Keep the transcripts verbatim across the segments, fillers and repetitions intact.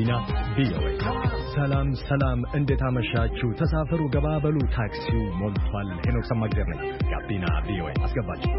ጋቢና ቪኦኤ። ሰላም ሰላም፣ እንዴት አመሻችሁ? ተሳፈሩ፣ ገባበሉ፣ ታክሲው ሞልቷል። ሄኖክ ሰማግደር ነኝ። ጋቢና ቪኦኤ አስገባችሁ።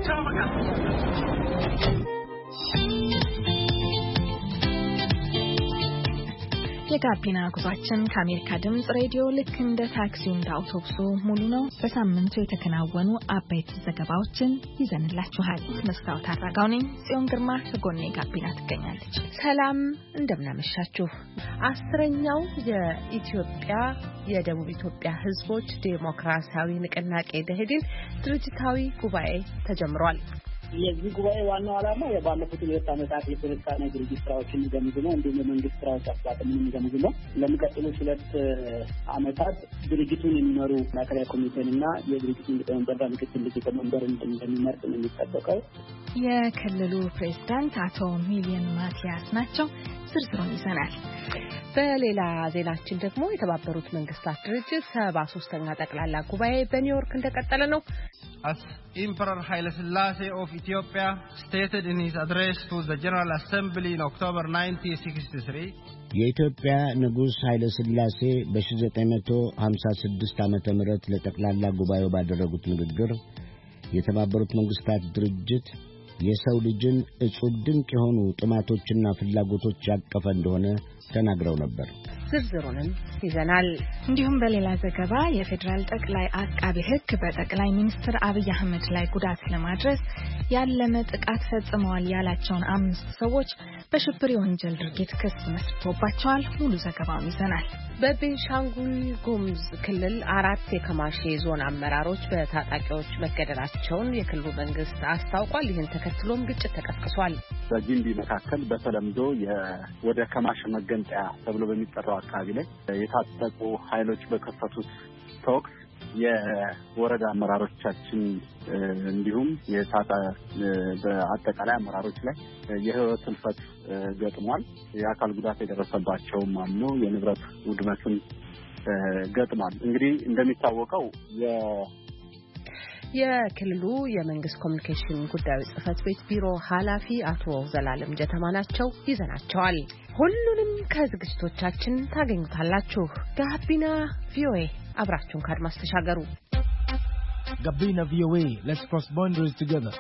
የጋቢና ጉዟችን ከአሜሪካ ድምጽ ሬዲዮ ልክ እንደ ታክሲው እንደ አውቶቡሱ ሙሉ ነው። በሳምንቱ የተከናወኑ አበይት ዘገባዎችን ይዘንላችኋል። መስታወት አራጋው ነኝ። ጽዮን ግርማ ከጎኔ ጋቢና ትገኛለች። ሰላም እንደምናመሻችሁ። አስረኛው የኢትዮጵያ የደቡብ ኢትዮጵያ ሕዝቦች ዴሞክራሲያዊ ንቅናቄ ደኢህዴን ድርጅታዊ ጉባኤ ተጀምሯል። የዚህ ጉባኤ ዋናው ዓላማ የባለፉት ሁለት ዓመታት የፖለቲካና የድርጅት ስራዎችን ገምግሞ እንዲሁም የመንግስት ስራዎች አፈጻጸምን ገምግሞ ለሚቀጥሉት ሁለት ዓመታት ድርጅቱን የሚመሩ ማዕከላዊ ኮሚቴንና የድርጅቱን ሊቀመንበርና ምክትል ሊቀመንበር እንደሚመርጥ ነው የሚጠበቀው። የክልሉ ፕሬዝዳንት አቶ ሚሊዮን ማቲያስ ናቸው። ዝርዝሩን ይዘናል። በሌላ ዜናችን ደግሞ የተባበሩት መንግስታት ድርጅት ሰባ ሶስተኛ ጠቅላላ ጉባኤ በኒውዮርክ እንደቀጠለ ነው። As Emperor Haile Selassie of Ethiopia stated in his address to the General Assembly in October nineteen sixty-three, የኢትዮጵያ ንጉስ ኃይለ ሥላሴ በ1956 ዓመተ ምህረት ለጠቅላላ ጉባኤው ባደረጉት ንግግር የተባበሩት መንግስታት ድርጅት የሰው ልጅን እጹብ ድንቅ የሆኑ ጥማቶችና ፍላጎቶች ያቀፈ እንደሆነ ተናግረው ነበር። ዝርዝሩንም ይዘናል። እንዲሁም በሌላ ዘገባ የፌዴራል ጠቅላይ አቃቤ ሕግ በጠቅላይ ሚኒስትር አብይ አህመድ ላይ ጉዳት ለማድረስ ያለመ ጥቃት ፈጽመዋል ያላቸውን አምስት ሰዎች በሽብር የወንጀል ድርጊት ክስ መስርቶባቸዋል። ሙሉ ዘገባውን ይዘናል። በቤንሻንጉል ጉሙዝ ክልል አራት የከማሼ ዞን አመራሮች በታጣቂዎች መገደላቸውን የክልሉ መንግስት አስታውቋል። ይህን ተከትሎም ግጭት ተቀስቅሷል። በጊምቢ መካከል በተለምዶ ወደ ከማሽ መገንጠያ ተብሎ በሚጠራው አካባቢ ላይ የታጠቁ ኃይሎች በከፈቱት ተኩስ የወረዳ አመራሮቻችን እንዲሁም የታጣ በአጠቃላይ አመራሮች ላይ የህይወት ህልፈት ገጥሟል። የአካል ጉዳት የደረሰባቸውም አሉ። የንብረት ውድመትም ገጥሟል። እንግዲህ እንደሚታወቀው የ የክልሉ የመንግስት ኮሚኒኬሽን ጉዳዮች ጽህፈት ቤት ቢሮ ኃላፊ አቶ ዘላለም ጀተማ ናቸው። ይዘናቸዋል። ሁሉንም ከዝግጅቶቻችን ታገኙታላችሁ። ጋቢና ቪኦኤ አብራችሁን ካድማስ ተሻገሩ። ጋቢና ቪኦኤ let's cross boundaries together.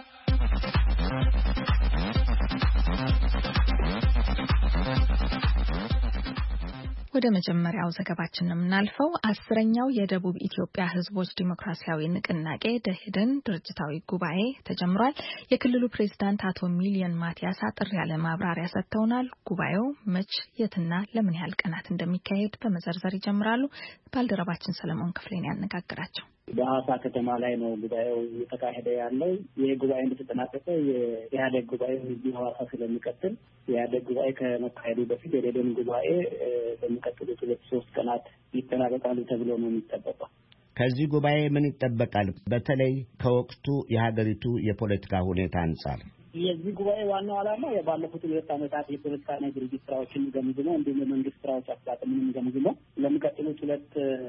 ወደ መጀመሪያው ዘገባችን የምናልፈው አስረኛው የደቡብ ኢትዮጵያ ሕዝቦች ዲሞክራሲያዊ ንቅናቄ ደኢህዴን ድርጅታዊ ጉባኤ ተጀምሯል። የክልሉ ፕሬዝዳንት አቶ ሚሊዮን ማቲያስ አጥር ያለ ማብራሪያ ሰጥተውናል። ጉባኤው መች የትና ለምን ያህል ቀናት እንደሚካሄድ በመዘርዘር ይጀምራሉ። ባልደረባችን ሰለሞን ክፍሌን ያነጋግራቸው። በሐዋሳ ከተማ ላይ ነው ጉባኤው እየተካሄደ ያለው። ይህ ጉባኤ እንደተጠናቀቀ የኢህአዴግ ጉባኤ እዚህ ሐዋሳ ስለሚቀጥል የኢህአዴግ ጉባኤ ከመካሄዱ በፊት የደኢህዴን ጉባኤ በሚቀጥሉት ሁለት ሶስት ቀናት ይጠናቀቃሉ ተብሎ ነው የሚጠበቀው። ከዚህ ጉባኤ ምን ይጠበቃል? በተለይ ከወቅቱ የሀገሪቱ የፖለቲካ ሁኔታ አንጻር የዚህ ጉባኤ ዋናው ዓላማ የባለፉት ሁለት ዓመታት የፖለቲካና የድርጅት ስራዎችን ገምግሞ እንዲሁም የመንግስት ስራዎች አፈጻጸምን ገምግሞ ለሚቀጥሉት ሁለት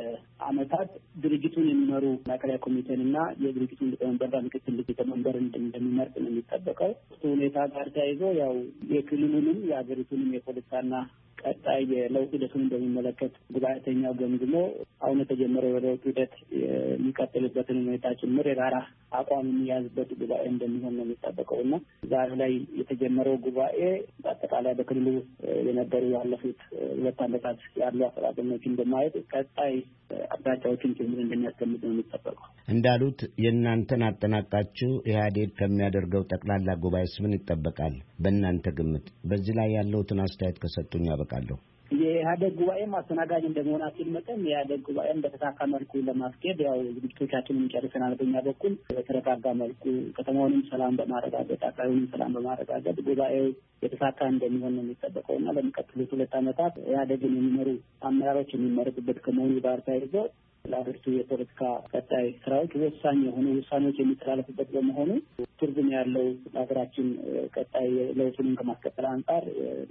ዓመታት ድርጅቱን የሚመሩ ማዕከላዊ ኮሚቴንና የድርጅቱን ሊቀመንበርና ምክትል ሊቀመንበር እንደሚመርጥ ነው የሚጠበቀው። ሁኔታ ጋር ተያይዞ ያው የክልሉንም የሀገሪቱንም የፖለቲካና ቀጣይ የለውጥ ሂደቱን እንደሚመለከት ጉባኤተኛው ገምግሞ አሁን የተጀመረው የለውጥ ሂደት የሚቀጥልበትን ሁኔታ ጭምር የጋራ አቋም የሚያዝበት ጉባኤ እንደሚሆን ነው የሚጠበቀውና ዛሬ ላይ የተጀመረው ጉባኤ በአጠቃላይ በክልሉ የነበሩ ያለፉት ሁለት ዓመታት ያሉ አፈጻጸሞችን በማየት ቀጣይ አቅጣጫዎችን ጭምር እንደሚያስቀምጥ ነው የሚጠበቀው። እንዳሉት የእናንተን አጠናቃችሁ ኢህአዴግ ከሚያደርገው ጠቅላላ ጉባኤስ ምን ይጠበቃል? በእናንተ ግምት በዚህ ላይ ያለውትን አስተያየት ከሰጡኝ ያበቃለሁ። የኢህአዴግ ጉባኤ ማስተናጋጅ እንደመሆናችን መጠን የኢህአዴግ ጉባኤን በተሳካ መልኩ ለማስኬድ ያው ዝግጅቶቻችንን ጨርሰናል። በእኛ በኩል በተረጋጋ መልኩ ከተማውንም ሰላም በማረጋገጥ አካባቢውንም ሰላም በማረጋገጥ ጉባኤው የተሳካ እንደሚሆን ነው የሚጠበቀውና ለሚቀጥሉት ሁለት ዓመታት ኢህአዴግን የሚመሩ አመራሮች የሚመረጡበት ከመሆኑ ጋር ተያይዞ ለሀገሪቱ የፖለቲካ ቀጣይ ስራዎች ወሳኝ የሆኑ ውሳኔዎች የሚተላለፉበት በመሆኑ ትርጉም ያለው ሀገራችን ቀጣይ ለውጡን ከማስቀጠል አንጻር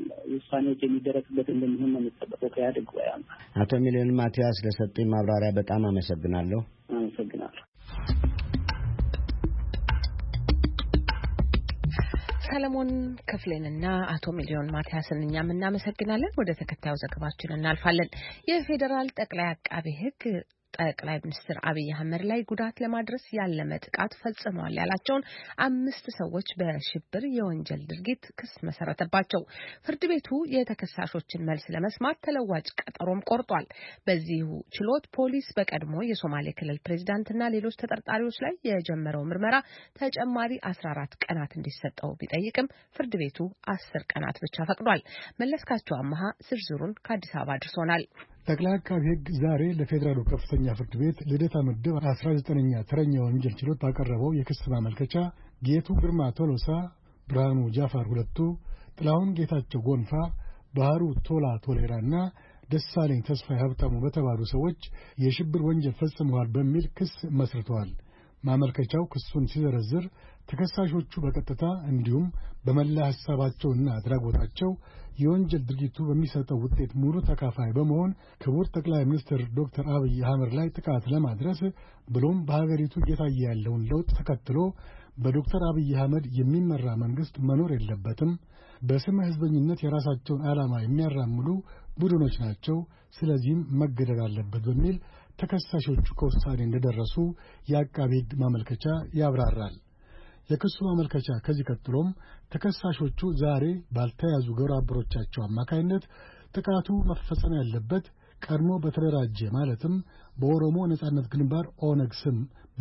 ውሳኔዎች የሚደረሱበት እንደሚሆን ነው የሚጠበቀው ከኢህአዴግ ጉባኤ አንጻር። አቶ ሚሊዮን ማቲያስ ለሰጡኝ ማብራሪያ በጣም አመሰግናለሁ። አመሰግናለሁ። ሰለሞን ክፍሌንና አቶ ሚሊዮን ማቲያስን እኛም እናመሰግናለን። ወደ ተከታዩ ዘገባችን እናልፋለን። የፌዴራል ጠቅላይ አቃቤ ሕግ ጠቅላይ ሚኒስትር አብይ አህመድ ላይ ጉዳት ለማድረስ ያለመ ጥቃት ፈጽመዋል ያላቸውን አምስት ሰዎች በሽብር የወንጀል ድርጊት ክስ መሰረተባቸው። ፍርድ ቤቱ የተከሳሾችን መልስ ለመስማት ተለዋጭ ቀጠሮም ቆርጧል። በዚሁ ችሎት ፖሊስ በቀድሞ የሶማሌ ክልል ፕሬዝዳንትና ሌሎች ተጠርጣሪዎች ላይ የጀመረው ምርመራ ተጨማሪ አስራ አራት ቀናት እንዲሰጠው ቢጠይቅም ፍርድ ቤቱ አስር ቀናት ብቻ ፈቅዷል። መለስካቸው አማሃ ዝርዝሩን ከአዲስ አበባ አድርሶናል። ጠቅላይ አቃቤ ሕግ ዛሬ ለፌዴራሉ ከፍተኛ ፍርድ ቤት ልደታ ምድብ አስራ ዘጠነኛ ተረኛ ወንጀል ችሎት ባቀረበው የክስ ማመልከቻ ጌቱ ግርማ ቶሎሳ፣ ብርሃኑ ጃፋር ሁለቱ፣ ጥላሁን ጌታቸው ጎንፋ፣ ባህሩ ቶላ ቶሌራና ደሳለኝ ተስፋዬ ሀብታሙ በተባሉ ሰዎች የሽብር ወንጀል ፈጽመዋል በሚል ክስ መስርተዋል። ማመልከቻው ክሱን ሲዘረዝር ተከሳሾቹ በቀጥታ እንዲሁም በመላ ሐሳባቸውና አድራጎታቸው የወንጀል ድርጊቱ በሚሰጠው ውጤት ሙሉ ተካፋይ በመሆን ክቡር ጠቅላይ ሚኒስትር ዶክተር አብይ አህመድ ላይ ጥቃት ለማድረስ ብሎም በሀገሪቱ እየታየ ያለውን ለውጥ ተከትሎ በዶክተር አብይ አህመድ የሚመራ መንግስት መኖር የለበትም፣ በስመ ህዝበኝነት የራሳቸውን ዓላማ የሚያራምዱ ቡድኖች ናቸው፣ ስለዚህም መገደል አለበት በሚል ተከሳሾቹ ከውሳኔ እንደደረሱ የአቃቤ ሕግ ማመልከቻ ያብራራል። የክሱ ማመልከቻ ከዚህ ቀጥሎም ተከሳሾቹ ዛሬ ባልተያዙ ግብረ አበሮቻቸው አማካይነት ጥቃቱ መፈጸም ያለበት ቀድሞ በተደራጀ ማለትም በኦሮሞ ነጻነት ግንባር ኦነግ ስም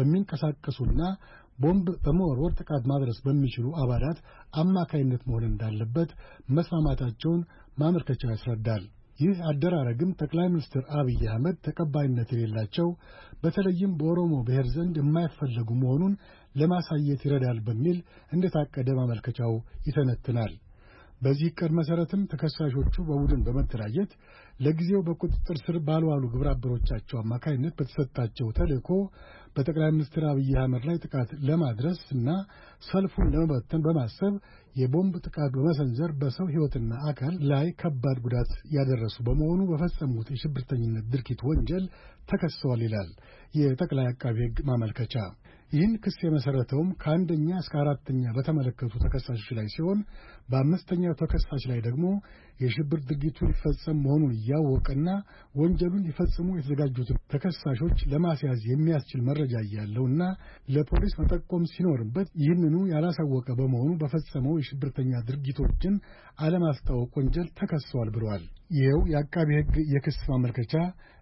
በሚንቀሳቀሱና ቦምብ በመወርወር ጥቃት ማድረስ በሚችሉ አባላት አማካይነት መሆን እንዳለበት መስማማታቸውን ማመልከቻው ያስረዳል። ይህ አደራረግም ጠቅላይ ሚኒስትር አብይ አህመድ ተቀባይነት የሌላቸው በተለይም በኦሮሞ ብሔር ዘንድ የማይፈለጉ መሆኑን ለማሳየት ይረዳል በሚል እንደታቀደ ማመልከቻው ይተነትናል። በዚህ ዕቅድ መሠረትም ተከሳሾቹ በቡድን በመደራጀት ለጊዜው በቁጥጥር ስር ባልዋሉ ግብረ አበሮቻቸው አማካይነት በተሰጣቸው ተልእኮ በጠቅላይ ሚኒስትር አብይ አህመድ ላይ ጥቃት ለማድረስ እና ሰልፉን ለመበተን በማሰብ የቦምብ ጥቃት በመሰንዘር በሰው ሕይወትና አካል ላይ ከባድ ጉዳት ያደረሱ በመሆኑ በፈጸሙት የሽብርተኝነት ድርጊት ወንጀል ተከሰዋል ይላል የጠቅላይ አቃቤ ሕግ ማመልከቻ። ይህን ክስ የመሰረተውም ከአንደኛ እስከ አራተኛ በተመለከቱ ተከሳሾች ላይ ሲሆን በአምስተኛው ተከሳሽ ላይ ደግሞ የሽብር ድርጊቱ ሊፈጸም መሆኑን እያወቀና ወንጀሉን ሊፈጽሙ የተዘጋጁትን ተከሳሾች ለማስያዝ የሚያስችል መረጃ እያለውና ለፖሊስ መጠቆም ሲኖርበት ይህንኑ ያላሳወቀ በመሆኑ በፈጸመው የሽብርተኛ ድርጊቶችን አለማስታወቅ ወንጀል ተከሰዋል ብለዋል። ይኸው የአቃቤ ሕግ የክስ ማመልከቻ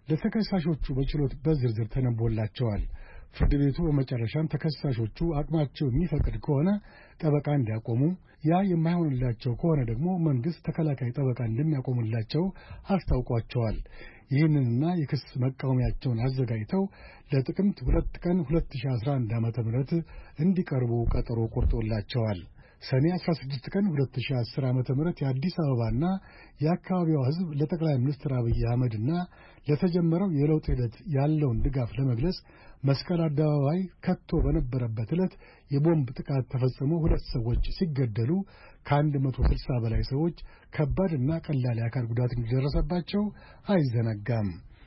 ለተከሳሾቹ በችሎት በዝርዝር ተነቦላቸዋል። ፍርድ ቤቱ በመጨረሻም ተከሳሾቹ አቅማቸው የሚፈቅድ ከሆነ ጠበቃ እንዲያቆሙ፣ ያ የማይሆንላቸው ከሆነ ደግሞ መንግሥት ተከላካይ ጠበቃ እንደሚያቆምላቸው አስታውቋቸዋል። ይህንንና የክስ መቃወሚያቸውን አዘጋጅተው ለጥቅምት ሁለት ቀን ሁለት ሺህ አስራ አንድ ዓመተ ምህረት እንዲቀርቡ ቀጠሮ ቆርጦላቸዋል። ሰኔ አስራ ስድስት ቀን ሁለት ሺህ አስር ዓመተ ምህረት የአዲስ አበባና የአካባቢዋ ሕዝብ ለጠቅላይ ሚኒስትር አብይ አህመድና ለተጀመረው የለውጥ ሂደት ያለውን ድጋፍ ለመግለጽ መስቀል አደባባይ ከቶ በነበረበት ዕለት የቦምብ ጥቃት ተፈጽሞ ሁለት ሰዎች ሲገደሉ ከአንድ መቶ ስልሳ በላይ ሰዎች ከባድና ቀላል የአካል ጉዳት እንደደረሰባቸው አይዘነጋም።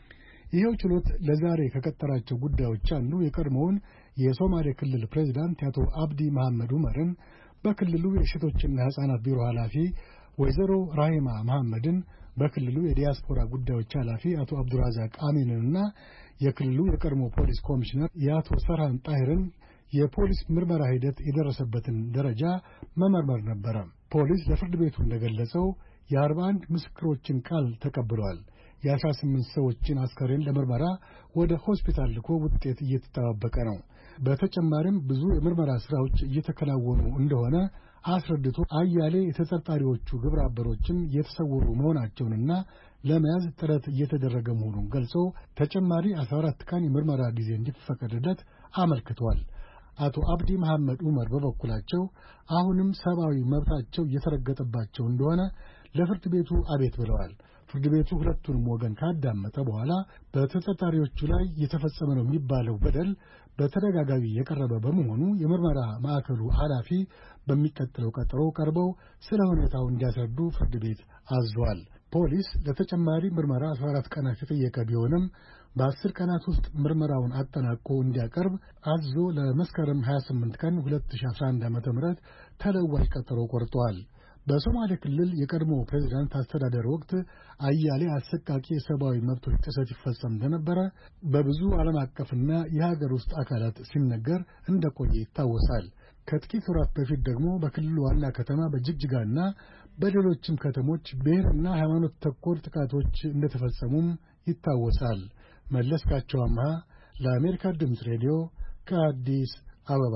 ይኸው ችሎት ለዛሬ ከቀጠራቸው ጉዳዮች አንዱ የቀድሞውን የሶማሌ ክልል ፕሬዝዳንት አቶ አብዲ መሐመድ ዑመርን፣ በክልሉ የሴቶችና ሕፃናት ቢሮ ኃላፊ ወይዘሮ ራሂማ መሐመድን፣ በክልሉ የዲያስፖራ ጉዳዮች ኃላፊ አቶ አብዱራዛቅ አሚንንና የክልሉ የቀድሞ ፖሊስ ኮሚሽነር የአቶ ሰርሃን ጣሂርን የፖሊስ ምርመራ ሂደት የደረሰበትን ደረጃ መመርመር ነበረ። ፖሊስ ለፍርድ ቤቱ እንደገለጸው የአርባ አንድ ምስክሮችን ቃል ተቀብሏል። የአስራ ስምንት ሰዎችን አስከሬን ለምርመራ ወደ ሆስፒታል ልኮ ውጤት እየተጠባበቀ ነው። በተጨማሪም ብዙ የምርመራ ሥራዎች እየተከናወኑ እንደሆነ አስረድቶ አያሌ የተጠርጣሪዎቹ ግብረ አበሮችም የተሰወሩ መሆናቸውንና ለመያዝ ጥረት እየተደረገ መሆኑን ገልጾ ተጨማሪ አስራ አራት ቀን የምርመራ ጊዜ እንዲፈቀድለት አመልክቷል። አቶ አብዲ መሐመድ ዑመር በበኩላቸው አሁንም ሰብአዊ መብታቸው እየተረገጠባቸው እንደሆነ ለፍርድ ቤቱ አቤት ብለዋል። ፍርድ ቤቱ ሁለቱንም ወገን ካዳመጠ በኋላ በተጠርጣሪዎቹ ላይ የተፈጸመ ነው የሚባለው በደል በተደጋጋሚ የቀረበ በመሆኑ የምርመራ ማዕከሉ ኃላፊ በሚቀጥለው ቀጠሮ ቀርበው ስለ ሁኔታው እንዲያስረዱ ፍርድ ቤት አዟል። ፖሊስ ለተጨማሪ ምርመራ አስራ አራት ቀናት የጠየቀ ቢሆንም በአስር ቀናት ውስጥ ምርመራውን አጠናቆ እንዲያቀርብ አዞ ለመስከረም ሀያ ስምንት ቀን ሁለት ሺህ አስራ አንድ ዓመተ ምህረት ተለዋጭ ቀጠሮ ቆርጧል። በሶማሌ ክልል የቀድሞ ፕሬዝዳንት አስተዳደር ወቅት አያሌ አሰቃቂ የሰብአዊ መብቶች ጥሰት ይፈጸም እንደነበረ በብዙ ዓለም አቀፍና የሀገር ውስጥ አካላት ሲነገር እንደቆየ ይታወሳል። ከጥቂት ወራት በፊት ደግሞ በክልሉ ዋና ከተማ በጅግጅጋና በሌሎችም ከተሞች ብሔርና ሃይማኖት ተኮር ጥቃቶች እንደተፈጸሙም ይታወሳል። መለስካቸው አምሃ ለአሜሪካ ድምፅ ሬዲዮ ከአዲስ አበባ።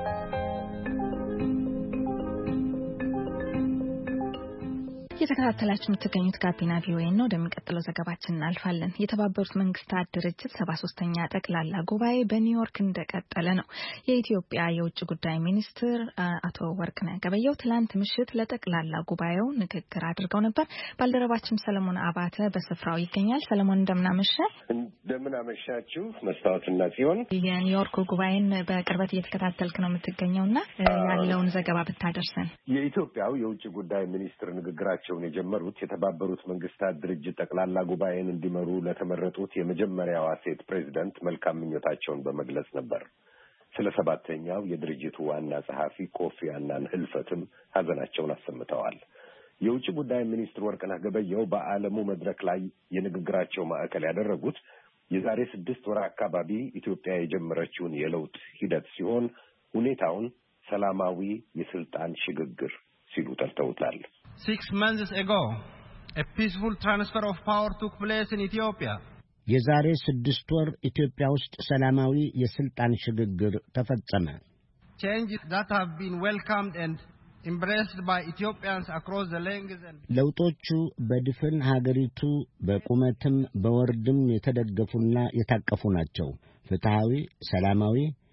የተከታተላችሁ የምትገኙት ጋቢና ቪኦኤ ነው። ወደሚቀጥለው ዘገባችን እናልፋለን። የተባበሩት መንግስታት ድርጅት ሰባ ሶስተኛ ጠቅላላ ጉባኤ በኒውዮርክ እንደቀጠለ ነው። የኢትዮጵያ የውጭ ጉዳይ ሚኒስትር አቶ ወርቅነህ ገበየሁ ትላንት ምሽት ለጠቅላላ ጉባኤው ንግግር አድርገው ነበር። ባልደረባችን ሰለሞን አባተ በስፍራው ይገኛል። ሰለሞን እንደምናመሸ እንደምን አመሻችሁ መስታወትና ሲሆን የኒውዮርክ ጉባኤን በቅርበት እየተከታተልክ ነው የምትገኘውና ያለውን ዘገባ ብታደርሰን። የኢትዮጵያው የውጭ ጉዳይ ሚኒስትር ንግግራቸው የጀመሩት የተባበሩት መንግስታት ድርጅት ጠቅላላ ጉባኤን እንዲመሩ ለተመረጡት የመጀመሪያዋ ሴት ፕሬዝዳንት መልካም ምኞታቸውን በመግለጽ ነበር። ስለ ሰባተኛው የድርጅቱ ዋና ጸሐፊ ኮፊ አናን ህልፈትም ሀዘናቸውን አሰምተዋል። የውጭ ጉዳይ ሚኒስትር ወርቅነህ ገበየሁ በዓለሙ መድረክ ላይ የንግግራቸው ማዕከል ያደረጉት የዛሬ ስድስት ወር አካባቢ ኢትዮጵያ የጀመረችውን የለውጥ ሂደት ሲሆን ሁኔታውን ሰላማዊ የስልጣን ሽግግር ሲሉ ጠርተውታል። Six months ago, a peaceful transfer of power took place in Ethiopia. የዛሬ ስድስት ወር ኢትዮጵያ ውስጥ ሰላማዊ የስልጣን ሽግግር ተፈጸመ። Changes that have been welcomed and embraced by Ethiopians across the length and ለውጦቹ በድፍን ሀገሪቱ በቁመትም በወርድም የተደገፉና የታቀፉ ናቸው። ፍትሃዊ፣ ሰላማዊ፣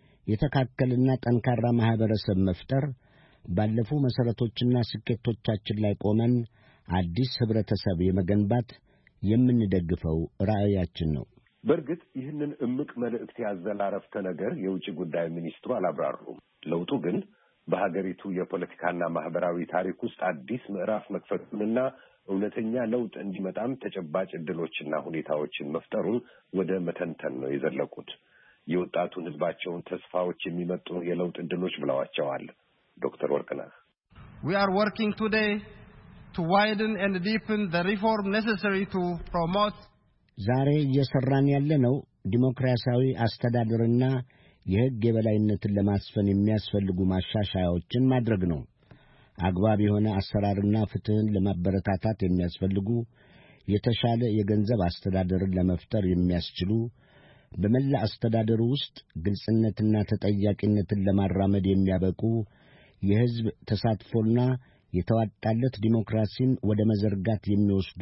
የተካከለና ጠንካራ ማህበረሰብ መፍጠር ባለፉ መሰረቶችና ስኬቶቻችን ላይ ቆመን አዲስ ህብረተሰብ የመገንባት የምንደግፈው ራዕያችን ነው። በእርግጥ ይህንን እምቅ መልእክት ያዘለ አረፍተ ነገር የውጭ ጉዳይ ሚኒስትሩ አላብራሩም። ለውጡ ግን በሀገሪቱ የፖለቲካና ማህበራዊ ታሪክ ውስጥ አዲስ ምዕራፍ መክፈቱንና እውነተኛ ለውጥ እንዲመጣም ተጨባጭ ዕድሎችና ሁኔታዎችን መፍጠሩን ወደ መተንተን ነው የዘለቁት። የወጣቱን ህዝባቸውን ተስፋዎች የሚመጡ የለውጥ ዕድሎች ብለዋቸዋል ዶክተር ወርቅነህ። We are working today to widen and deepen the reform necessary to promote ዛሬ እየሰራን ያለነው ዲሞክራሲያዊ አስተዳደርና የህግ የበላይነትን ለማስፈን የሚያስፈልጉ ማሻሻያዎችን ማድረግ ነው። አግባብ የሆነ አሰራርና ፍትህን ለማበረታታት የሚያስፈልጉ የተሻለ የገንዘብ አስተዳደርን ለመፍጠር የሚያስችሉ በመላ አስተዳደሩ ውስጥ ግልጽነትና ተጠያቂነትን ለማራመድ የሚያበቁ የህዝብ ተሳትፎና የተዋጣለት ዲሞክራሲን ወደ መዘርጋት የሚወስዱ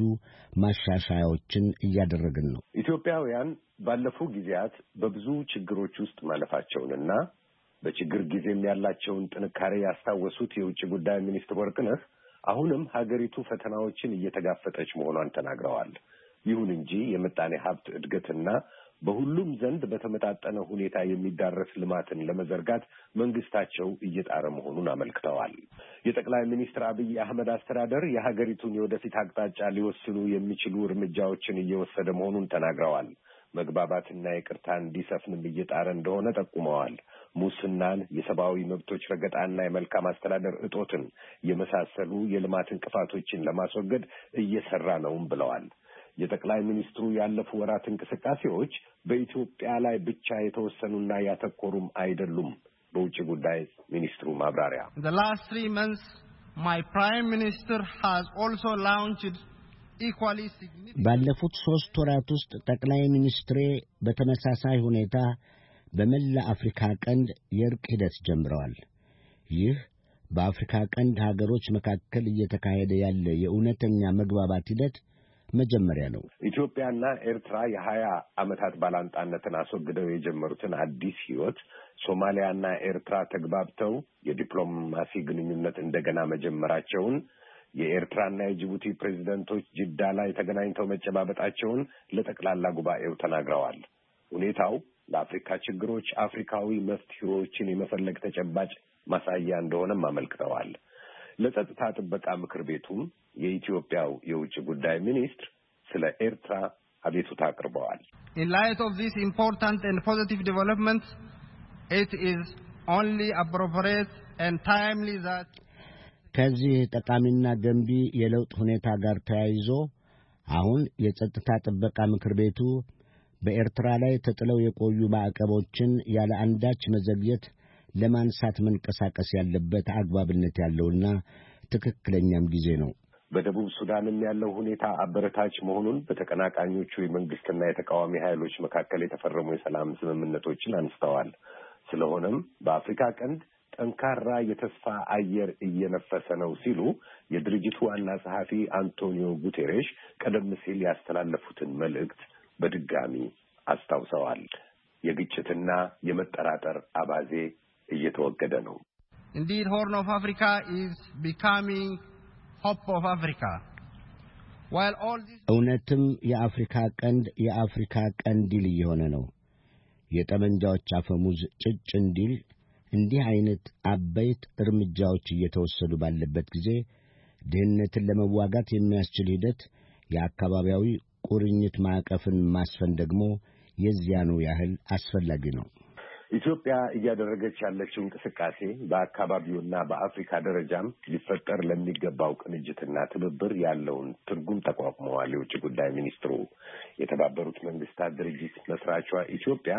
ማሻሻያዎችን እያደረግን ነው። ኢትዮጵያውያን ባለፉ ጊዜያት በብዙ ችግሮች ውስጥ ማለፋቸውንና በችግር ጊዜም ያላቸውን ጥንካሬ ያስታወሱት የውጭ ጉዳይ ሚኒስትር ወርቅነህ አሁንም ሀገሪቱ ፈተናዎችን እየተጋፈጠች መሆኗን ተናግረዋል። ይሁን እንጂ የምጣኔ ሀብት እድገትና በሁሉም ዘንድ በተመጣጠነ ሁኔታ የሚዳረስ ልማትን ለመዘርጋት መንግስታቸው እየጣረ መሆኑን አመልክተዋል። የጠቅላይ ሚኒስትር አብይ አህመድ አስተዳደር የሀገሪቱን የወደፊት አቅጣጫ ሊወስኑ የሚችሉ እርምጃዎችን እየወሰደ መሆኑን ተናግረዋል። መግባባትና ይቅርታ እንዲሰፍንም እየጣረ እንደሆነ ጠቁመዋል። ሙስናን፣ የሰብአዊ መብቶች ረገጣና የመልካም አስተዳደር እጦትን የመሳሰሉ የልማት እንቅፋቶችን ለማስወገድ እየሰራ ነውም ብለዋል። የጠቅላይ ሚኒስትሩ ያለፉ ወራት እንቅስቃሴዎች በኢትዮጵያ ላይ ብቻ የተወሰኑና ያተኮሩም አይደሉም። በውጭ ጉዳይ ሚኒስትሩ ማብራሪያ The last three months my prime minister has also launched equally significant ባለፉት ሶስት ወራት ውስጥ ጠቅላይ ሚኒስትሬ በተመሳሳይ ሁኔታ በመላ አፍሪካ ቀንድ የእርቅ ሂደት ጀምረዋል። ይህ በአፍሪካ ቀንድ ሀገሮች መካከል እየተካሄደ ያለ የእውነተኛ መግባባት ሂደት መጀመሪያ ነው። ኢትዮጵያና ኤርትራ የሀያ ዓመታት ባላንጣነትን አስወግደው የጀመሩትን አዲስ ህይወት ሶማሊያና ኤርትራ ተግባብተው የዲፕሎማሲ ግንኙነት እንደገና መጀመራቸውን፣ የኤርትራና የጅቡቲ ፕሬዝዳንቶች ጅዳ ላይ ተገናኝተው መጨባበጣቸውን ለጠቅላላ ጉባኤው ተናግረዋል። ሁኔታው ለአፍሪካ ችግሮች አፍሪካዊ መፍትሄዎችን የመፈለግ ተጨባጭ ማሳያ እንደሆነም አመልክተዋል። ለጸጥታ ጥበቃ ምክር ቤቱም የኢትዮጵያው የውጭ ጉዳይ ሚኒስትር ስለ ኤርትራ አቤቱታ አቅርበዋል። In light of these important and positive developments, it is only appropriate and timely that ከዚህ ጠቃሚና ገንቢ የለውጥ ሁኔታ ጋር ተያይዞ አሁን የጸጥታ ጥበቃ ምክር ቤቱ በኤርትራ ላይ ተጥለው የቆዩ ማዕቀቦችን ያለ አንዳች መዘግየት ለማንሳት መንቀሳቀስ ያለበት አግባብነት ያለውና ትክክለኛም ጊዜ ነው። በደቡብ ሱዳንም ያለው ሁኔታ አበረታች መሆኑን በተቀናቃኞቹ የመንግስትና የተቃዋሚ ኃይሎች መካከል የተፈረሙ የሰላም ስምምነቶችን አንስተዋል። ስለሆነም በአፍሪካ ቀንድ ጠንካራ የተስፋ አየር እየነፈሰ ነው ሲሉ የድርጅቱ ዋና ጸሐፊ አንቶኒዮ ጉቴሬሽ ቀደም ሲል ያስተላለፉትን መልእክት በድጋሚ አስታውሰዋል። የግጭትና የመጠራጠር አባዜ እየተወገደ ነው። Indeed, Horn of Africa is becoming hope of Africa. While all this እውነትም የአፍሪካ ቀንድ የአፍሪካ ቀንዲል እየሆነ ነው። የጠመንጃዎች አፈሙዝ ጭጭ እንዲል እንዲህ አይነት አበይት እርምጃዎች እየተወሰዱ ባለበት ጊዜ ድህነትን ለመዋጋት የሚያስችል ሂደት የአካባቢያዊ ቁርኝት ማዕቀፍን ማስፈን ደግሞ የዚያኑ ያህል አስፈላጊ ነው። ኢትዮጵያ እያደረገች ያለችው እንቅስቃሴ በአካባቢውና በአፍሪካ ደረጃም ሊፈጠር ለሚገባው ቅንጅትና ትብብር ያለውን ትርጉም ተቋቁመዋል። የውጭ ጉዳይ ሚኒስትሩ የተባበሩት መንግስታት ድርጅት መስራቿ ኢትዮጵያ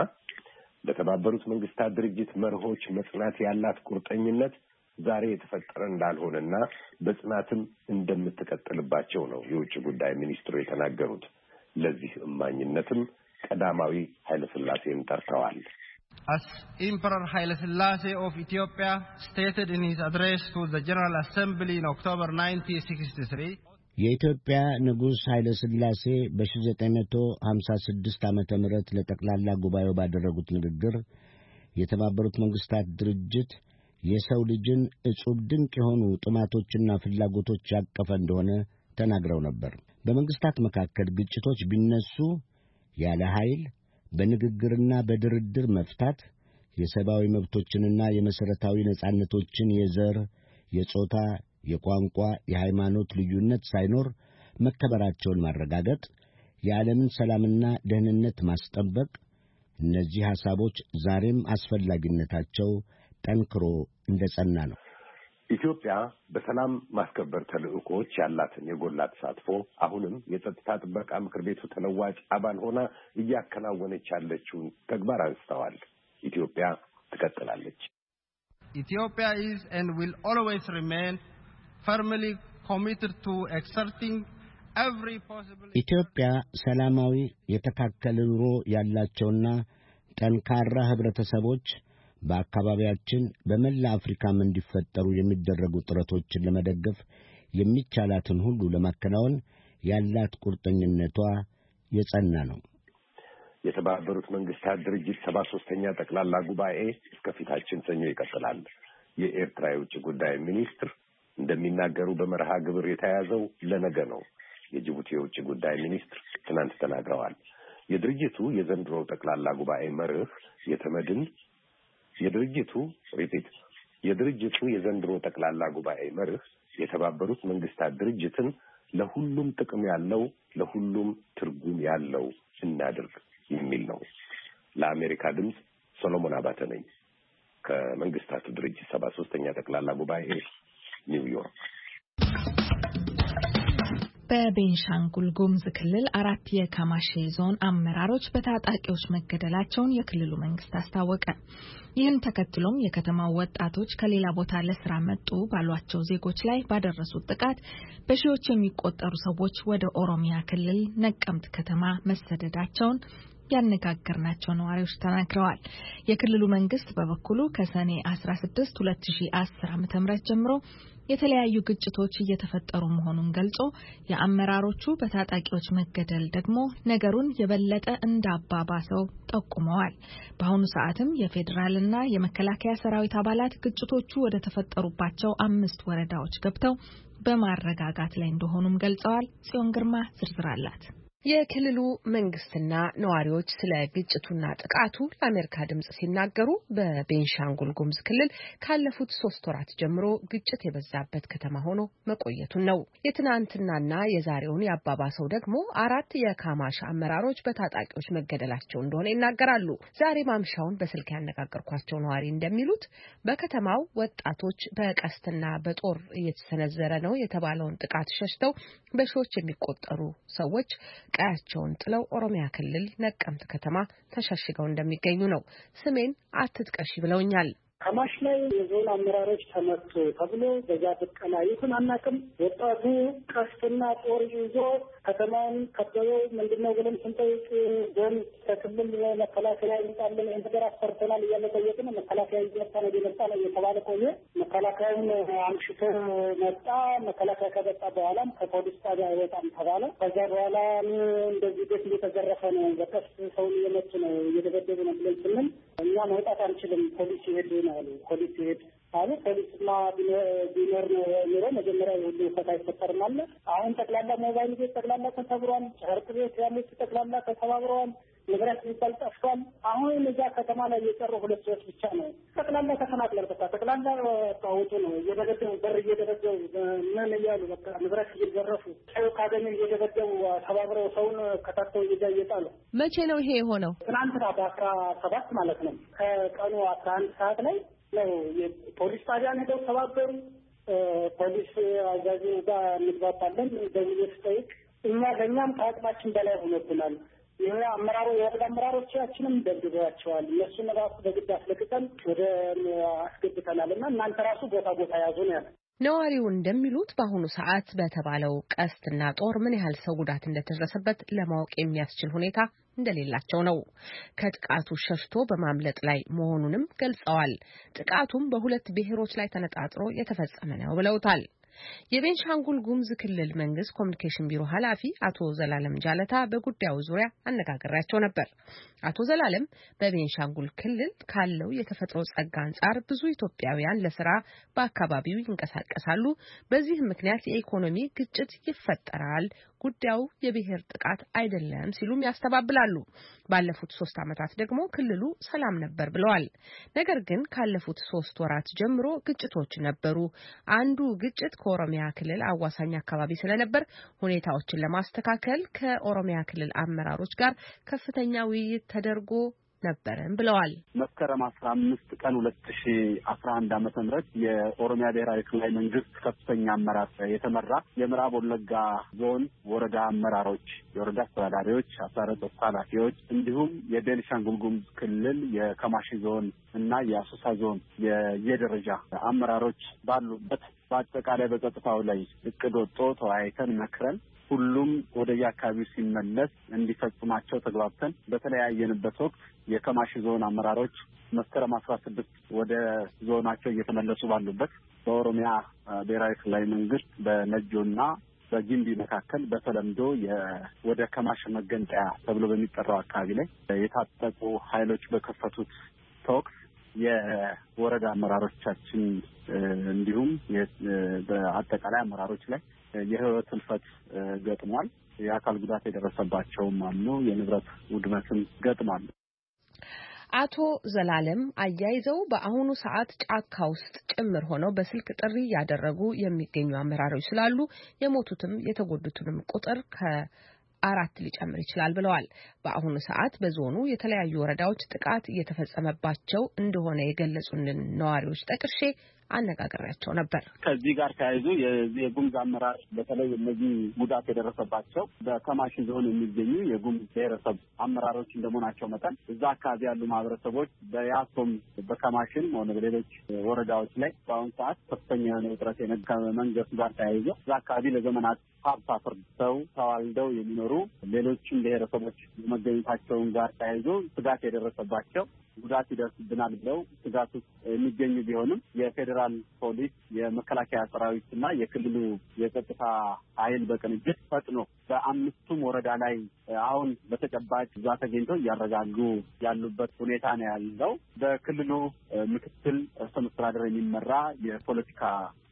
በተባበሩት መንግስታት ድርጅት መርሆች መጽናት ያላት ቁርጠኝነት ዛሬ የተፈጠረ እንዳልሆነና በጽናትም እንደምትቀጥልባቸው ነው የውጭ ጉዳይ ሚኒስትሩ የተናገሩት። ለዚህ እማኝነትም ቀዳማዊ ኃይለ ሥላሴን ጠርተዋል። As Emperor Haile Selassie of Ethiopia stated in his address to the General Assembly in October nineteen sixty-three, የኢትዮጵያ ንጉሥ ኃይለ ሥላሴ በአስራ ዘጠኝ መቶ ሃምሳ ስድስት ዓመተ ምህረት ለጠቅላላ ጉባኤው ባደረጉት ንግግር የተባበሩት መንግስታት ድርጅት የሰው ልጅን እጹብ ድንቅ የሆኑ ጥማቶችና ፍላጎቶች ያቀፈ እንደሆነ ተናግረው ነበር። በመንግስታት መካከል ግጭቶች ቢነሱ ያለ ኃይል በንግግርና በድርድር መፍታት የሰብአዊ መብቶችንና የመሰረታዊ ነጻነቶችን የዘር፣ የጾታ፣ የቋንቋ፣ የሃይማኖት ልዩነት ሳይኖር መከበራቸውን ማረጋገጥ፣ የዓለምን ሰላምና ደህንነት ማስጠበቅ፣ እነዚህ ሐሳቦች ዛሬም አስፈላጊነታቸው ጠንክሮ እንደጸና ነው። ኢትዮጵያ በሰላም ማስከበር ተልዕኮች ያላትን የጎላ ተሳትፎ አሁንም የጸጥታ ጥበቃ ምክር ቤቱ ተለዋጭ አባል ሆና እያከናወነች ያለችውን ተግባር አንስተዋል። ኢትዮጵያ ትቀጥላለች። Ethiopia is and will always remain firmly committed to exerting every possible ኢትዮጵያ ሰላማዊ የተካከለ ኑሮ ያላቸውና ጠንካራ ህብረተሰቦች በአካባቢያችን በመላ አፍሪካም እንዲፈጠሩ የሚደረጉ ጥረቶችን ለመደገፍ የሚቻላትን ሁሉ ለማከናወን ያላት ቁርጠኝነቷ የጸና ነው። የተባበሩት መንግስታት ድርጅት ሰባ ሦስተኛ ጠቅላላ ጉባኤ እስከ ፊታችን ሰኞ ይቀጥላል። የኤርትራ የውጭ ጉዳይ ሚኒስትር እንደሚናገሩ በመርሃ ግብር የተያዘው ለነገ ነው። የጅቡቲ የውጭ ጉዳይ ሚኒስትር ትናንት ተናግረዋል። የድርጅቱ የዘንድሮ ጠቅላላ ጉባኤ መርህ የተመድን የድርጅቱ ሪፒት የድርጅቱ የዘንድሮ ጠቅላላ ጉባኤ መርህ የተባበሩት መንግስታት ድርጅትን ለሁሉም ጥቅም ያለው ለሁሉም ትርጉም ያለው እናድርግ የሚል ነው። ለአሜሪካ ድምፅ ሶሎሞን አባተ ነኝ ከመንግስታቱ ድርጅት ሰባ ሦስተኛ ጠቅላላ ጉባኤ ኒውዮርክ። በቤንሻንጉል ጉሙዝ ክልል አራት የካማሼ ዞን አመራሮች በታጣቂዎች መገደላቸውን የክልሉ መንግስት አስታወቀ። ይህን ተከትሎም የከተማው ወጣቶች ከሌላ ቦታ ለስራ መጡ ባሏቸው ዜጎች ላይ ባደረሱት ጥቃት በሺዎች የሚቆጠሩ ሰዎች ወደ ኦሮሚያ ክልል ነቀምት ከተማ መሰደዳቸውን ያነጋገርናቸው ነዋሪዎች ተናግረዋል። የክልሉ መንግስት በበኩሉ ከሰኔ አስራ ስድስት ሁለት ሺህ አስር ዓ.ም ጀምሮ የተለያዩ ግጭቶች እየተፈጠሩ መሆኑን ገልጾ የአመራሮቹ በታጣቂዎች መገደል ደግሞ ነገሩን የበለጠ እንዳባባሰው ጠቁመዋል። በአሁኑ ሰዓትም የፌዴራልና የመከላከያ ሰራዊት አባላት ግጭቶቹ ወደ ተፈጠሩባቸው አምስት ወረዳዎች ገብተው በማረጋጋት ላይ እንደሆኑም ገልጸዋል። ጽዮን ግርማ ዝርዝር አላት። የክልሉ መንግስትና ነዋሪዎች ስለ ግጭቱና ጥቃቱ ለአሜሪካ ድምጽ ሲናገሩ በቤንሻንጉል ጉሙዝ ክልል ካለፉት ሶስት ወራት ጀምሮ ግጭት የበዛበት ከተማ ሆኖ መቆየቱን ነው። የትናንትናና የዛሬውን ያባባሰው ደግሞ አራት የካማሽ አመራሮች በታጣቂዎች መገደላቸው እንደሆነ ይናገራሉ። ዛሬ ማምሻውን በስልክ ያነጋገርኳቸው ነዋሪ እንደሚሉት በከተማው ወጣቶች በቀስትና በጦር እየተሰነዘረ ነው የተባለውን ጥቃት ሸሽተው በሺዎች የሚቆጠሩ ሰዎች ቀያቸውን ጥለው ኦሮሚያ ክልል ነቀምት ከተማ ተሸሽገው እንደሚገኙ ነው። ስሜን አትጥቀሺ ብለውኛል። ከማሽ ላይ የዞን አመራሮች ተመቱ ተብሎ በዛ በቀላ ይሁን አናውቅም። ወጣቱ ቀስትና ጦር ይዞ ከተማውን ከበበው። ምንድነው ብለን ስንጠይቅ ዞን ከክልል መከላከያ ይመጣልን ይህን ነገር አሰርተናል እያለ ጠየቅን። መከላከያ ይመጣ ነው ይመጣ ነው እየተባለ ቆየ። መከላከያውን አምሽቶ መጣ። መከላከያ ከመጣ በኋላም ከፖሊስ ጣቢያ አይወጣም ተባለ። ከዛ በኋላ እንደዚህ ቤት እየተዘረፈ ነው፣ በቀስ ሰውን እየመቱ ነው፣ እየደበደቡ ነው ብለን ስንል እኛ መውጣት አንችልም ፖሊስ ይሄድ ነው ፖሊስ ይሄድ አሉ። ፖሊስማ ቢኖር ነው መጀመሪያ ሁሉ ፈታ ይፈጠርም አለ። አሁን ጠቅላላ ሞባይል ቤት ጠቅላላ ተሰብሯል። ጨርቅ ቤት ያሉት ጠቅላላ ተሰባብረዋል። ንብረት ሊባል ጠፍቷል። አሁን እዛ ከተማ ላይ የቀሩ ሁለት ሰዎች ብቻ ነው። ጠቅላላ ተፈናቅለው በቃ ጠቅላላ ታውጡ ነው እየደበደቡ በር እየደበደቡ ምን እያሉ በቃ ንብረት እየዘረፉ ሰው ካገኙ እየደበደቡ ተባብረው ሰውን ከታተው እየያየጣሉ። መቼ ነው ይሄ የሆነው? ትናንትና በአስራ ሰባት ማለት ነው ከቀኑ አስራ አንድ ሰዓት ላይ ነው የፖሊስ ጣቢያን ሄደው ተባበሩ። ፖሊስ አዛዡ ጋር እንግባባለን በሚል ስጠይቅ እኛ ለእኛም ከአቅማችን በላይ ሆኖብናል። ይሄ አመራሩ የወረዳ አመራሮቻችንም ደብድበዋቸዋል። እነሱን ራሱ በግድ አስለቅቀን ወደ አስገብተናል እና እናንተ ራሱ ቦታ ቦታ ያዙ ነው ያለ። ነዋሪው እንደሚሉት በአሁኑ ሰዓት በተባለው ቀስትና ጦር ምን ያህል ሰው ጉዳት እንደደረሰበት ለማወቅ የሚያስችል ሁኔታ እንደሌላቸው ነው። ከጥቃቱ ሸሽቶ በማምለጥ ላይ መሆኑንም ገልጸዋል። ጥቃቱም በሁለት ብሔሮች ላይ ተነጣጥሮ የተፈጸመ ነው ብለውታል። የቤንሻንጉል ጉሙዝ ክልል መንግስት ኮሚኒኬሽን ቢሮ ኃላፊ አቶ ዘላለም ጃለታ በጉዳዩ ዙሪያ አነጋግሬያቸው ነበር። አቶ ዘላለም በቤንሻንጉል ክልል ካለው የተፈጥሮ ጸጋ አንጻር ብዙ ኢትዮጵያውያን ለስራ በአካባቢው ይንቀሳቀሳሉ። በዚህ ምክንያት የኢኮኖሚ ግጭት ይፈጠራል። ጉዳዩ የብሔር ጥቃት አይደለም ሲሉም ያስተባብላሉ። ባለፉት ሶስት ዓመታት ደግሞ ክልሉ ሰላም ነበር ብለዋል። ነገር ግን ካለፉት ሶስት ወራት ጀምሮ ግጭቶች ነበሩ። አንዱ ግጭት ከኦሮሚያ ክልል አዋሳኝ አካባቢ ስለነበር ሁኔታዎችን ለማስተካከል ከኦሮሚያ ክልል አመራሮች ጋር ከፍተኛ ውይይት ተደርጎ ነበርም ብለዋል። መስከረም አስራ አምስት ቀን ሁለት ሺህ አስራ አንድ ዓመተ ምህረት የኦሮሚያ ብሔራዊ ክልላዊ መንግስት ከፍተኛ አመራር የተመራ የምዕራብ ወለጋ ዞን ወረዳ አመራሮች፣ የወረዳ አስተዳዳሪዎች፣ አስተዳደር ኃላፊዎች እንዲሁም የቤንሻንጉል ጉሙዝ ክልል የከማሺ ዞን እና የአሶሳ ዞን የየደረጃ አመራሮች ባሉበት በአጠቃላይ በጸጥታው ላይ እቅድ ወጥቶ ተወያይተን መክረን ሁሉም ወደ የአካባቢው ሲመለስ እንዲፈጽማቸው ተግባብተን በተለያየንበት ወቅት የከማሺ ዞን አመራሮች መስከረም አስራ ስድስት ወደ ዞናቸው እየተመለሱ ባሉበት በኦሮሚያ ብሔራዊ ክልላዊ መንግስት በነጆና በጊምቢ መካከል በተለምዶ ወደ ከማሽ መገንጠያ ተብሎ በሚጠራው አካባቢ ላይ የታጠቁ ኃይሎች በከፈቱት ተኩስ የወረዳ አመራሮቻችን እንዲሁም በአጠቃላይ አመራሮች ላይ የህይወት ህልፈት ገጥሟል። የአካል ጉዳት የደረሰባቸውም አሉ። የንብረት ውድመትም ገጥሟል። አቶ ዘላለም አያይዘው በአሁኑ ሰዓት ጫካ ውስጥ ጭምር ሆነው በስልክ ጥሪ ያደረጉ የሚገኙ አመራሮች ስላሉ የሞቱትም የተጎዱትንም ቁጥር ከአራት ሊጨምር ይችላል ብለዋል። በአሁኑ ሰዓት በዞኑ የተለያዩ ወረዳዎች ጥቃት እየተፈጸመባቸው እንደሆነ የገለጹልን ነዋሪዎች ጠቅሼ አነጋግሬያቸው ነበር። ከዚህ ጋር ተያይዞ የጉሙዝ አመራር በተለይ እነዚህ ጉዳት የደረሰባቸው በከማሺ ዞን የሚገኙ የጉሙዝ ብሔረሰብ አመራሮች እንደመሆናቸው መጠን እዛ አካባቢ ያሉ ማህበረሰቦች በያሶም በከማሽም ሆነ በሌሎች ወረዳዎች ላይ በአሁኑ ሰዓት ከፍተኛ የሆነ ውጥረት ከመንገሱ ጋር ተያይዞ እዛ አካባቢ ለዘመናት ሀብት አፍርተው ተዋልደው የሚኖሩ ሌሎችም ብሔረሰቦች መገኘታቸውን ጋር ተያይዞ ስጋት የደረሰባቸው ጉዳት ይደርስብናል ብለው ስጋት ውስጥ የሚገኙ ቢሆንም የፌዴራል ፖሊስ፣ የመከላከያ ሰራዊትና የክልሉ የጸጥታ ኃይል በቅንጅት ፈጥኖ በአምስቱም ወረዳ ላይ አሁን በተጨባጭ እዛ ተገኝተው እያረጋጉ ያሉበት ሁኔታ ነው ያለው። በክልሉ ምክትል ርዕሰ መስተዳድር የሚመራ የፖለቲካ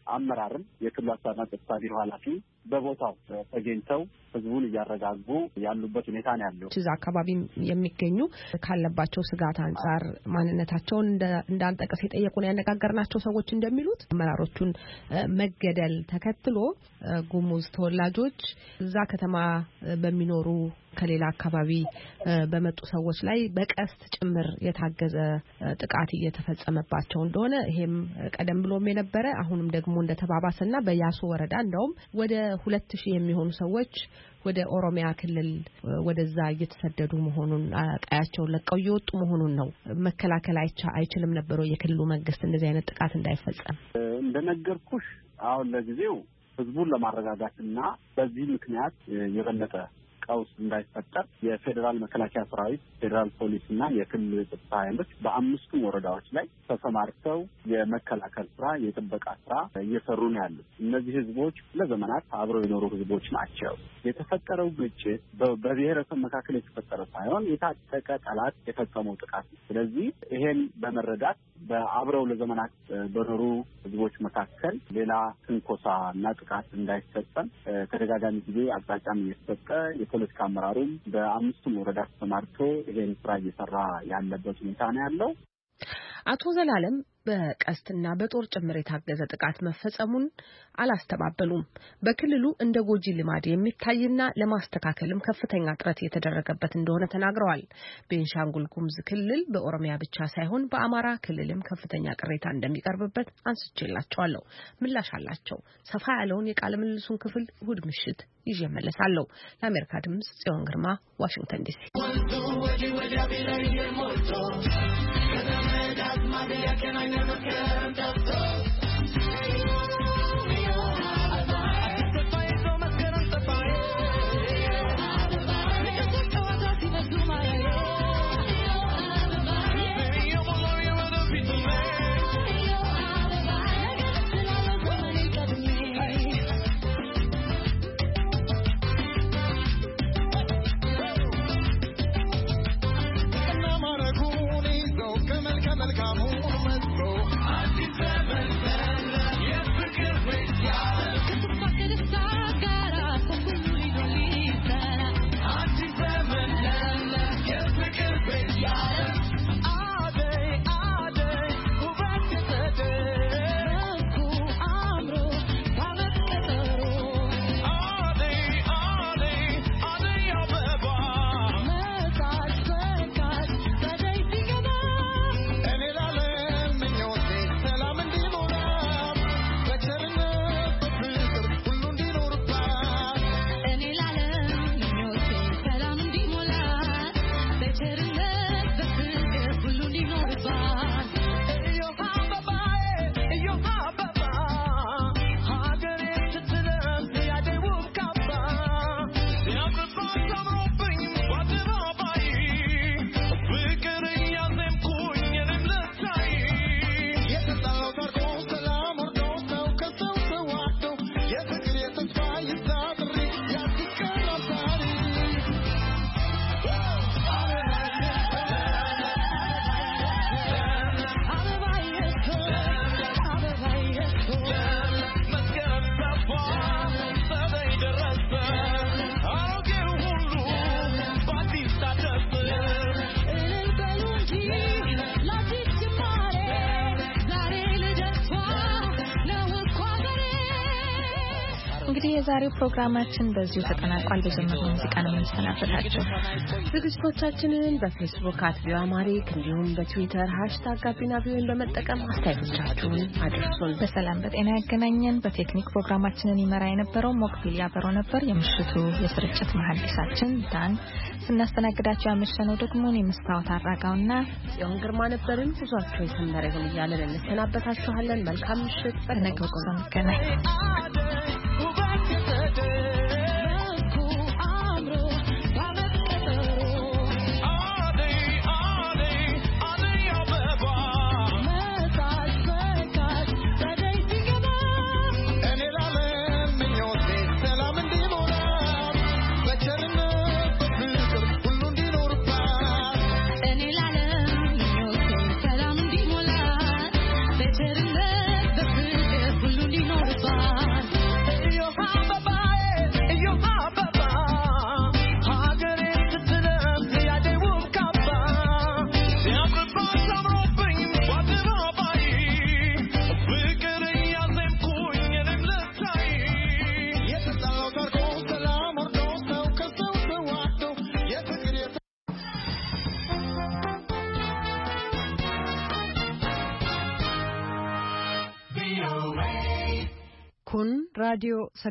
አመራርም የክልሉ አስተዳደርና ጸጥታ ቢሮ ኃላፊ በቦታው ተገኝተው ህዝቡን እያረጋጉ ያሉበት ሁኔታ ነው ያለው። እዛ አካባቢ የሚገኙ ካለባቸው ስጋት አንጻር ማንነታቸውን እንዳንጠቀስ የጠየቁን ያነጋገርናቸው ሰዎች እንደሚሉት አመራሮቹን መገደል ተከትሎ ጉሙዝ ተወላጆች እዛ ከተማ በሚኖሩ ከሌላ አካባቢ በመጡ ሰዎች ላይ በቀስት ጭምር የታገዘ ጥቃት እየተፈጸመባቸው እንደሆነ ይሄም ቀደም ብሎም የነበረ አሁንም ደግሞ እንደተባባሰና በያሶ ወረዳ እንደውም ወደ ሁለት ሺህ የሚሆኑ ሰዎች ወደ ኦሮሚያ ክልል ወደዛ እየተሰደዱ መሆኑን ቀያቸውን ለቀው እየወጡ መሆኑን ነው። መከላከል አይችልም ነበር የክልሉ መንግስት እንደዚህ አይነት ጥቃት እንዳይፈጸም። እንደነገርኩሽ አሁን ለጊዜው ህዝቡን ለማረጋጋትና በዚህ ምክንያት የበለጠ ቀውስ እንዳይፈጠር የፌዴራል መከላከያ ሰራዊት፣ ፌዴራል ፖሊስ እና የክልል ጸጥታ ኃይሎች በአምስቱም ወረዳዎች ላይ ተሰማርተው የመከላከል ስራ፣ የጥበቃ ስራ እየሰሩ ነው ያሉት። እነዚህ ህዝቦች ለዘመናት አብረው የኖሩ ህዝቦች ናቸው። የተፈጠረው ግጭት በብሔረሰብ መካከል የተፈጠረ ሳይሆን የታጠቀ ጠላት የፈጸመው ጥቃት። ስለዚህ ይሄን በመረዳት በአብረው ለዘመናት በኖሩ ህዝቦች መካከል ሌላ ትንኮሳ እና ጥቃት እንዳይፈጸም ተደጋጋሚ ጊዜ አቅጣጫም እየተሰጠ የፖለቲካ አመራሩም በአምስቱም ወረዳ ተሰማርቶ ይሄን ስራ እየሰራ ያለበት ሁኔታ ነው ያለው። አቶ ዘላለም በቀስትና በጦር ጭምር የታገዘ ጥቃት መፈጸሙን አላስተባበሉም። በክልሉ እንደ ጎጂ ልማድ የሚታይና ለማስተካከልም ከፍተኛ ጥረት የተደረገበት እንደሆነ ተናግረዋል። ቤንሻንጉል ጉሙዝ ክልል በኦሮሚያ ብቻ ሳይሆን በአማራ ክልልም ከፍተኛ ቅሬታ እንደሚቀርብበት አንስቼላቸዋለሁ። ምላሽ አላቸው። ሰፋ ያለውን የቃለ ምልልሱን ክፍል እሁድ ምሽት ይዤ እመለሳለሁ። ለአሜሪካ ድምጽ ጽዮን ግርማ፣ ዋሽንግተን ዲሲ። Can I never care about those? የዛሬው ፕሮግራማችን በዚሁ ተጠናቋል። በጀመረው ሙዚቃ ነው የምንሰናበታችሁ። ዝግጅቶቻችንን በፌስቡክ አት ቪኦኤ አማሪክ እንዲሁም በትዊተር ሃሽታግ ጋቢና ቪኦኤን በመጠቀም አስተያየቶቻችሁን አድርሱን። በሰላም በጤና ያገናኘን። በቴክኒክ ፕሮግራማችንን ይመራ የነበረው ሞክቢል ያበሮ ነበር። የምሽቱ የስርጭት መሐንዲሳችን ዳን፣ ስናስተናግዳቸው ያመሸነው ደግሞ የመስታወት አራጋውና ጽዮን ግርማ ነበርን። ጉዟችሁ የሰመረ ይሁን እያለን እንሰናበታችኋለን። መልካም ምሽት። በነገው ጉዞ እንገናኝ። Hull Kun raadiyoo